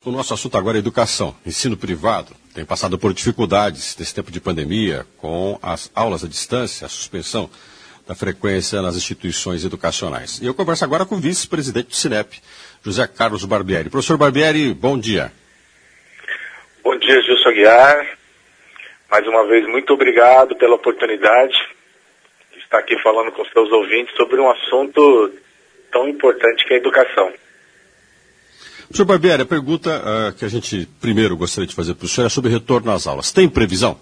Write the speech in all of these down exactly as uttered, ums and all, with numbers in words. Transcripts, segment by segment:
O nosso assunto agora é educação. Ensino privado tem passado por dificuldades nesse tempo de pandemia, com as aulas à distância, a suspensão da frequência nas instituições educacionais. E eu converso agora com o vice-presidente do Sinep, José Carlos Barbieri. Professor Barbieri, bom dia. Bom dia, Gilson Aguiar. Mais uma vez, muito obrigado pela oportunidade de estar aqui falando com seus ouvintes sobre um assunto tão importante que é a educação. Professor Barbieri, a pergunta uh, que a gente primeiro gostaria de fazer para o senhor é sobre retorno às aulas. Tem previsão?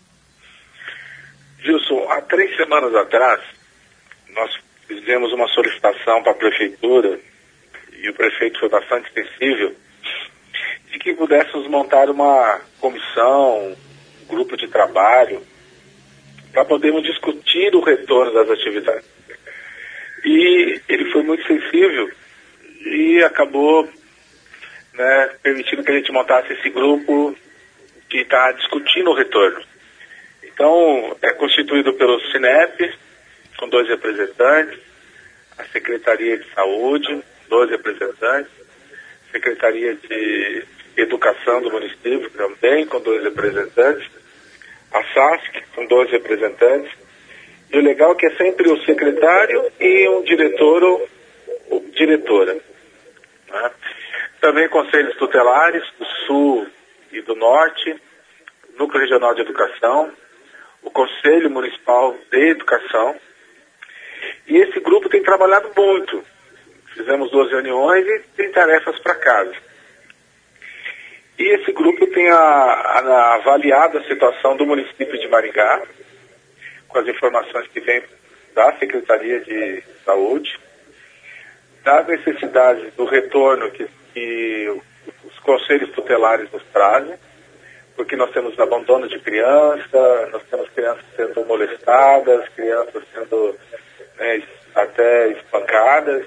Gilson, há três semanas atrás, nós fizemos uma solicitação para a prefeitura, e o prefeito foi bastante sensível, de que pudéssemos montar uma comissão, um grupo de trabalho, para podermos discutir o retorno das atividades. E ele foi muito sensível e acabou, né, permitindo que a gente montasse esse grupo que está discutindo o retorno. Então, é constituído pelo Sinep, com dois representantes, a Secretaria de Saúde, dois representantes, Secretaria de Educação do município, também com dois representantes, a SASC, com dois representantes, e o legal é que é sempre o secretário e um diretor ou, ou diretora, né? Também conselhos tutelares do Sul e do Norte, Núcleo Regional de Educação, o Conselho Municipal de Educação. E esse grupo tem trabalhado muito. Fizemos duas reuniões e tem tarefas para casa. E esse grupo tem a, a, avaliado a situação do município de Maringá, com as informações que vêm da Secretaria de Saúde, das necessidades do retorno que que os conselhos tutelares nos trazem, porque nós temos abandono de criança, nós temos crianças sendo molestadas, crianças sendo, né, até espancadas,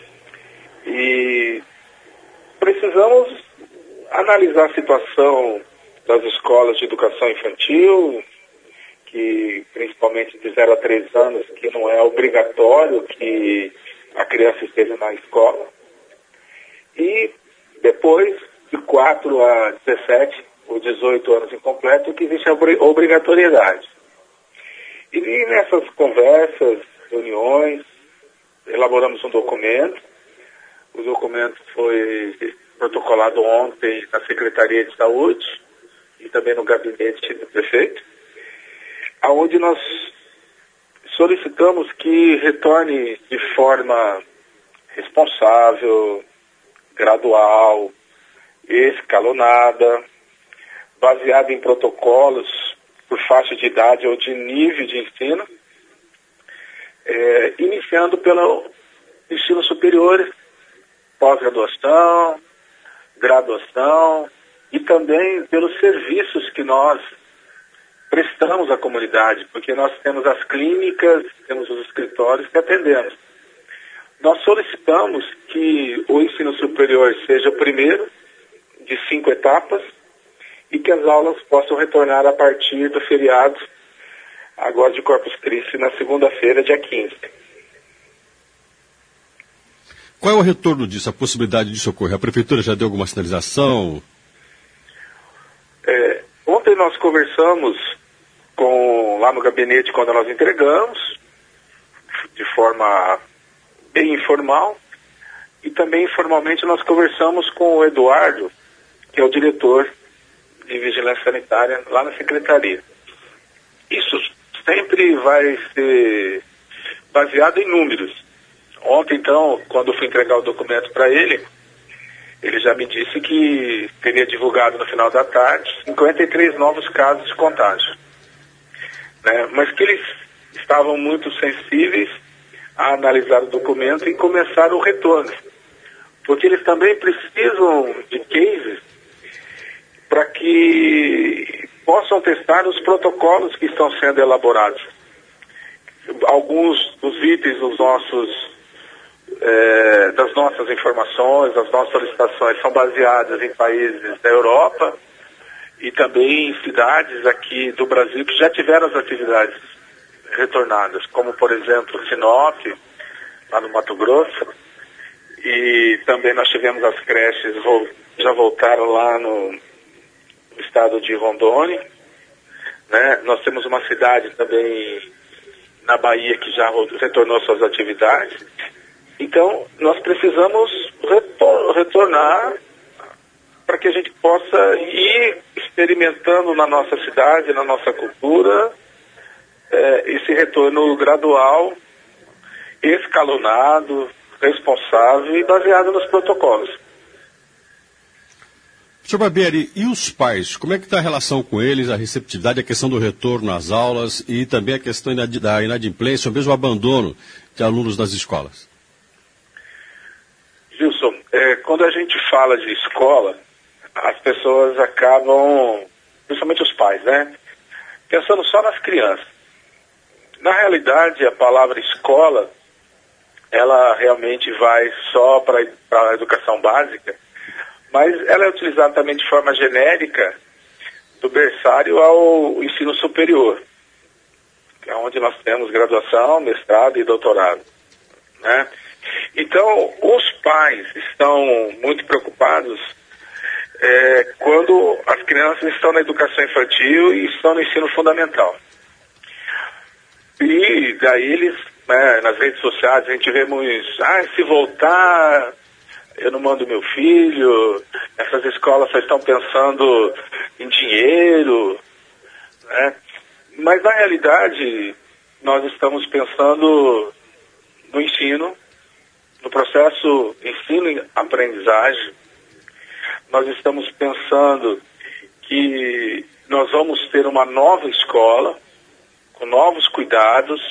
e precisamos analisar a situação das escolas de educação infantil, que principalmente de zero a três anos, que não é obrigatório que a criança esteja na escola. E depois, de quatro a dezessete ou dezoito anos incompleto, que existe a obrigatoriedade. E nessas conversas, reuniões, elaboramos um documento. O documento foi protocolado ontem na Secretaria de Saúde e também no gabinete do prefeito, onde nós solicitamos que retorne de forma responsável, gradual, escalonada, baseada em protocolos por faixa de idade ou de nível de ensino, é, iniciando pelo ensino superior, pós-graduação, graduação e também pelos serviços que nós prestamos à comunidade, porque nós temos as clínicas, temos os escritórios que atendemos. Nós solicitamos que o ensino superior seja o primeiro de cinco etapas e que as aulas possam retornar a partir do feriado, agora de Corpus Christi, na segunda-feira, dia quinze. Qual é o retorno disso, a possibilidade disso ocorrer? A Prefeitura já deu alguma sinalização? É, ontem nós conversamos com, lá no gabinete, quando nós entregamos, de forma bem informal, e também informalmente nós conversamos com o Eduardo, que é o diretor de Vigilância Sanitária lá na Secretaria. Isso sempre vai ser baseado em números. Ontem, então, quando eu fui entregar o documento para ele, ele já me disse que teria divulgado no final da tarde cinquenta e três novos casos de contágio, né? Mas que eles estavam muito sensíveis a analisar o documento e começar o retorno, porque eles também precisam de cases para que possam testar os protocolos que estão sendo elaborados. Alguns dos itens dos nossos, é, das nossas informações, das nossas solicitações são baseadas em países da Europa e também em cidades aqui do Brasil que já tiveram as atividades retornadas, como por exemplo Sinop, lá no Mato Grosso, e também nós tivemos as creches, já voltaram lá no estado de Rondônia, né? Nós temos uma cidade também na Bahia que já retornou suas atividades. Então, nós precisamos retor- retornar para que a gente possa ir experimentando na nossa cidade, na nossa cultura, é, esse retorno gradual, escalonado, responsável e baseado nos protocolos. senhor Barbieri, e os pais? Como é que está a relação com eles, a receptividade, a questão do retorno às aulas e também a questão da inadimplência, ou mesmo o abandono de alunos das escolas? Gilson, é, quando a gente fala de escola, as pessoas acabam, principalmente os pais, né, pensando só nas crianças. Na realidade, a palavra escola, ela realmente vai só para a educação básica, mas ela é utilizada também de forma genérica do berçário ao ensino superior, que é onde nós temos graduação, mestrado e doutorado, né? Então, os pais estão muito preocupados é, quando as crianças estão na educação infantil e estão no ensino fundamental. E daí eles, né, nas redes sociais, a gente vê muitos, ah, se voltar, eu não mando meu filho, essas escolas só estão pensando em dinheiro, né? Mas na realidade, nós estamos pensando no ensino, no processo ensino-aprendizagem. Nós estamos pensando que nós vamos ter uma nova escola, com novos cuidados,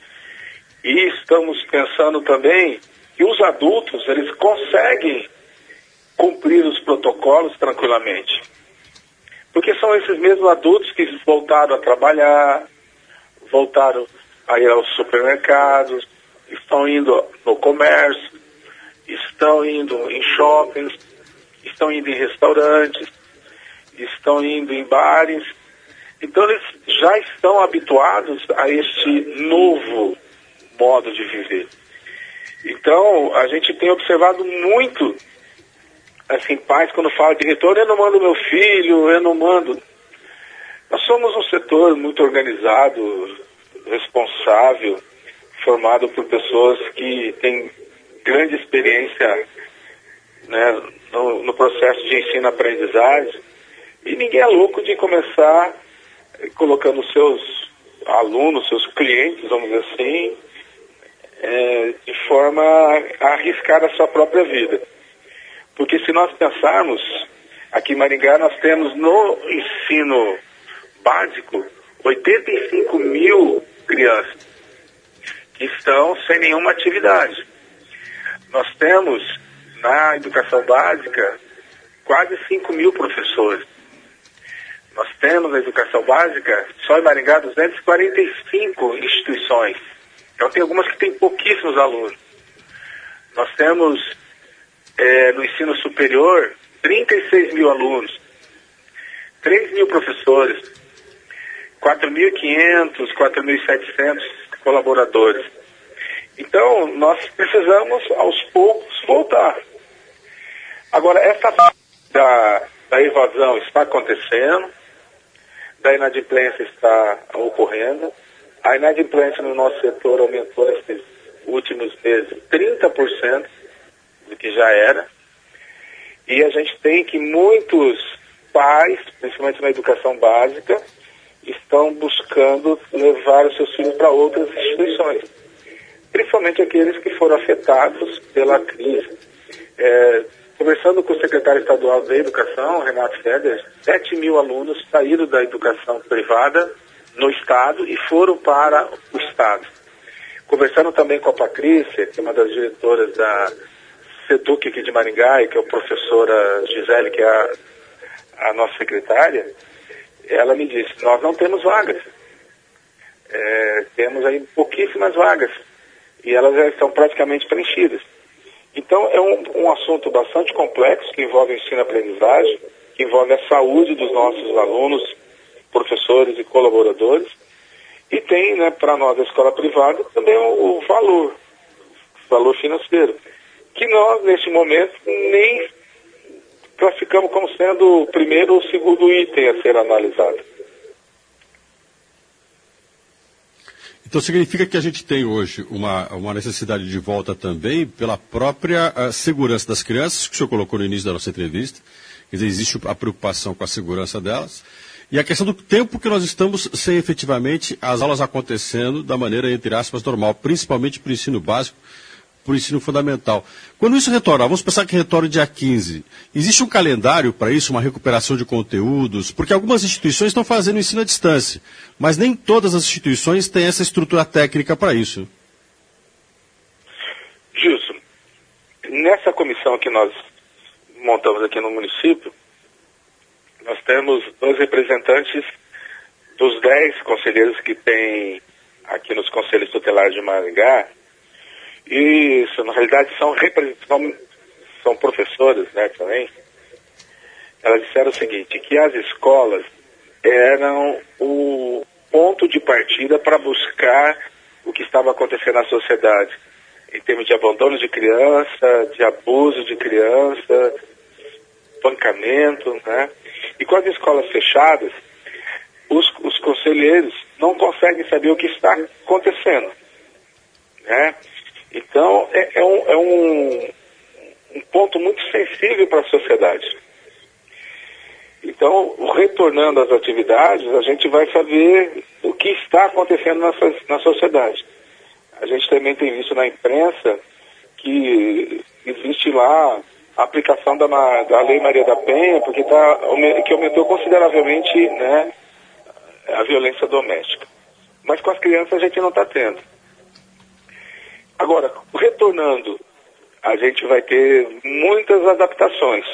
e estamos pensando também que os adultos, eles conseguem cumprir os protocolos tranquilamente. Porque são esses mesmos adultos que voltaram a trabalhar, voltaram a ir aos supermercados, estão indo no comércio, estão indo em shoppings, estão indo em restaurantes, estão indo em bares. Então eles já estão habituados a este novo modo de viver. Então a gente tem observado muito, assim, pais quando falam de retorno, eu não mando meu filho, eu não mando. Nós somos um setor muito organizado, responsável, formado por pessoas que têm grande experiência, né, no, no processo de ensino-aprendizagem, e ninguém é louco de começar colocando seus alunos, seus clientes, vamos dizer assim, é, de forma a arriscar a sua própria vida. Porque se nós pensarmos, aqui em Maringá nós temos no ensino básico oitenta e cinco mil crianças que estão sem nenhuma atividade. Nós temos na educação básica quase cinco mil professores. Nós temos na educação básica, só em Maringá, duzentas e quarenta e cinco instituições. Então tem algumas que têm pouquíssimos alunos. Nós temos é, no ensino superior trinta e seis mil alunos, três mil professores, quatro mil e quinhentos, quatro mil e setecentos colaboradores. Então, nós precisamos, aos poucos, voltar. Agora, essa da, da evasão está acontecendo, da inadimplência está ocorrendo. A inadimplência no nosso setor aumentou nesses últimos meses trinta por cento do que já era. E a gente tem que muitos pais, principalmente na educação básica, estão buscando levar os seus filhos para outras instituições, principalmente aqueles que foram afetados pela crise. É, conversando com o secretário estadual da Educação, Renato Feder, sete mil alunos saíram da educação privada no Estado e foram para o Estado. Conversando também com a Patrícia, que é uma das diretoras da SEDUC aqui de Maringá, e que é a professora Gisele, que é a, a nossa secretária, ela me disse, nós não temos vagas. É, temos aí pouquíssimas vagas. E elas já estão praticamente preenchidas. Então é um, um assunto bastante complexo, que envolve ensino-aprendizagem, que envolve a saúde dos nossos alunos, professores e colaboradores. E tem, né, para nós da escola privada, também o, o valor, o valor financeiro, que nós, neste momento, nem classificamos como sendo o primeiro ou o segundo item a ser analisado. Então significa que a gente tem hoje uma, uma necessidade de volta também pela própria uh, segurança das crianças, que o senhor colocou no início da nossa entrevista. Quer dizer, existe a preocupação com a segurança delas. E a questão do tempo que nós estamos sem efetivamente as aulas acontecendo da maneira, entre aspas, normal, principalmente para o ensino básico, para o ensino fundamental. Quando isso retornar, vamos pensar que retorna dia quinze. Existe um calendário para isso, uma recuperação de conteúdos? Porque algumas instituições estão fazendo ensino à distância, mas nem todas as instituições têm essa estrutura técnica para isso. Gilson, nessa comissão que nós montamos aqui no município, nós temos dois representantes dos dez conselheiros que tem aqui nos conselhos tutelares de Maringá. E isso, na realidade, são, são, são professores, né, também. Elas disseram o seguinte, que as escolas eram o ponto de partida para buscar o que estava acontecendo na sociedade, em termos de abandono de criança, de abuso de criança, espancamento, né? E com as escolas fechadas, os, os conselheiros não conseguem saber o que está acontecendo, né? Então, é, é, um, é um, um ponto muito sensível para a sociedade. Então, retornando às atividades, a gente vai saber o que está acontecendo na, na sociedade. A gente também tem visto na imprensa que existe lá a aplicação da, da Lei Maria da Penha, porque tá, que aumentou consideravelmente, né, a violência doméstica. Mas com as crianças a gente não está tendo. Agora, retornando, a gente vai ter muitas adaptações.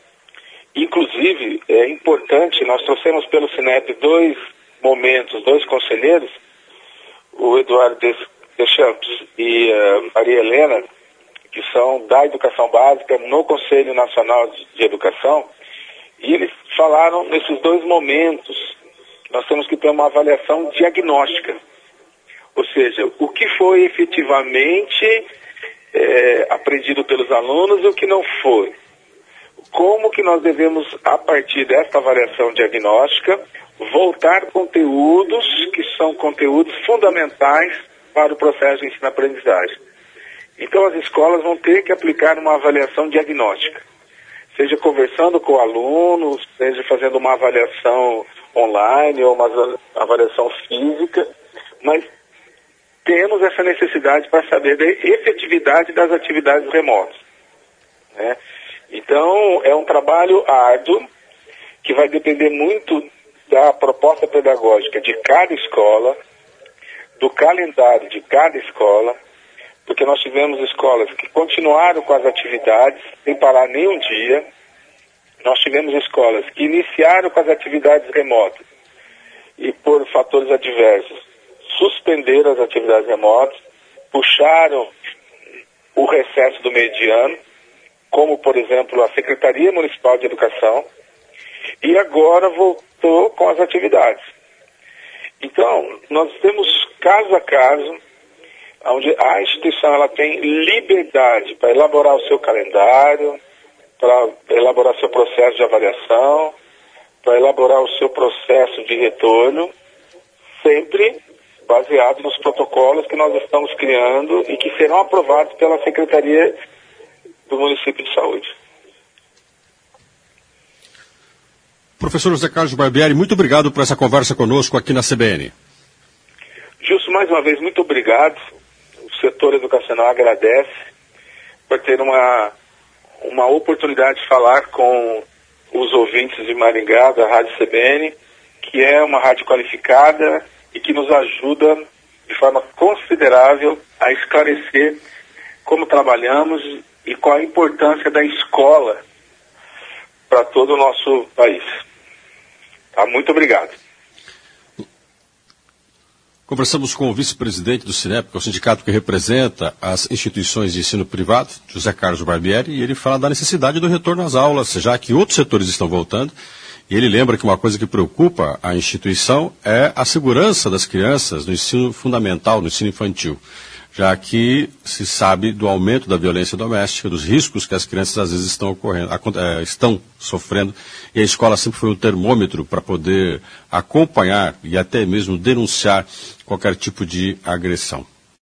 Inclusive, é importante, nós trouxemos pelo Sinep dois momentos, dois conselheiros, o Eduardo Deschamps e a Maria Helena, que são da Educação Básica no Conselho Nacional de Educação, e eles falaram nesses dois momentos, nós temos que ter uma avaliação diagnóstica. Ou seja, o que foi efetivamente é, aprendido pelos alunos e o que não foi. Como que nós devemos, a partir desta avaliação diagnóstica, voltar conteúdos que são conteúdos fundamentais para o processo de ensino-aprendizagem. Então as escolas vão ter que aplicar uma avaliação diagnóstica, seja conversando com o aluno, seja fazendo uma avaliação online ou uma avaliação física, mas temos essa necessidade para saber da efetividade das atividades remotas, né? Então, é um trabalho árduo que vai depender muito da proposta pedagógica de cada escola, do calendário de cada escola, porque nós tivemos escolas que continuaram com as atividades sem parar nenhum dia. Nós tivemos escolas que iniciaram com as atividades remotas e, por fatores adversos, suspenderam as atividades remotas, puxaram o recesso do meio de ano, como, por exemplo, a Secretaria Municipal de Educação, e agora voltou com as atividades. Então, nós temos caso a caso, onde a instituição ela tem liberdade para elaborar o seu calendário, para elaborar seu processo de avaliação, para elaborar o seu processo de retorno, sempre baseado nos protocolos que nós estamos criando e que serão aprovados pela Secretaria do Município de Saúde. Professor José Carlos Barbieri, muito obrigado por essa conversa conosco aqui na C B N. Gilson, mais uma vez, muito obrigado. O setor educacional agradece por ter uma, uma oportunidade de falar com os ouvintes de Maringá, da Rádio C B N, que é uma rádio qualificada e que nos ajuda de forma considerável a esclarecer como trabalhamos e qual a importância da escola para todo o nosso país. Tá? Muito obrigado. Conversamos com o vice-presidente do Sinep, que é o sindicato que representa as instituições de ensino privado, José Carlos Barbieri, e ele fala da necessidade do retorno às aulas, já que outros setores estão voltando. E ele lembra que uma coisa que preocupa a instituição é a segurança das crianças no ensino fundamental, no ensino infantil, já que se sabe do aumento da violência doméstica, dos riscos que as crianças às vezes estão, ocorrendo, estão sofrendo, e a escola sempre foi um termômetro para poder acompanhar e até mesmo denunciar qualquer tipo de agressão.